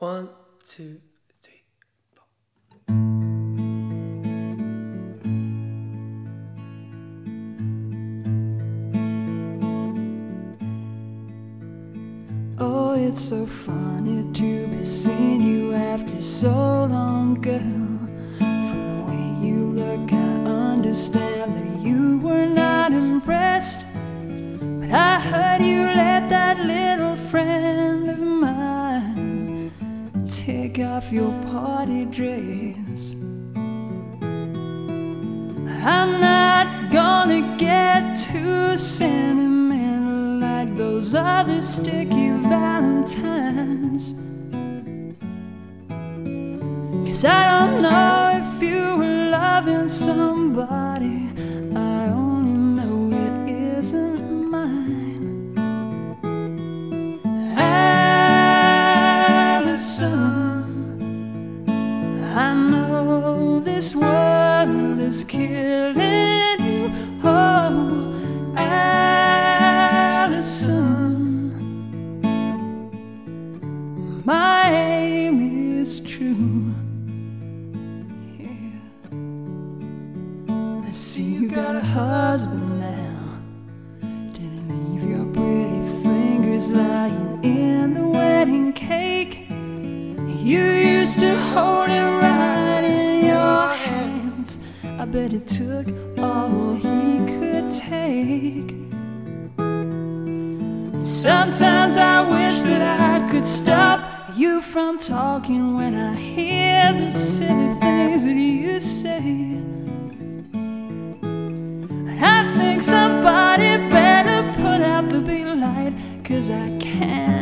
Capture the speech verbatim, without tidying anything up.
One, two, three, four. Oh, it's so funny to be seeing you after so long, girl. From the way you look, I understand that you were not impressed. But I heard you let that little friend of mine take off your party dress. I'm not gonna get too sentimental like those other sticky valentines, 'cause I don't know if you were loving somebody. I only know it isn't mine. Allison, I know this world is killing you. Oh, Allison, my aim is true. Yeah. I see you got a husband now. Didn't leave your pretty fingers lying in the wedding cake. You used to hold it right in your hands. I bet it took all he could take. Sometimes I wish that I could stop you from talking when I hear the silly things that you say. I think somebody better put out the big light, 'cause I can't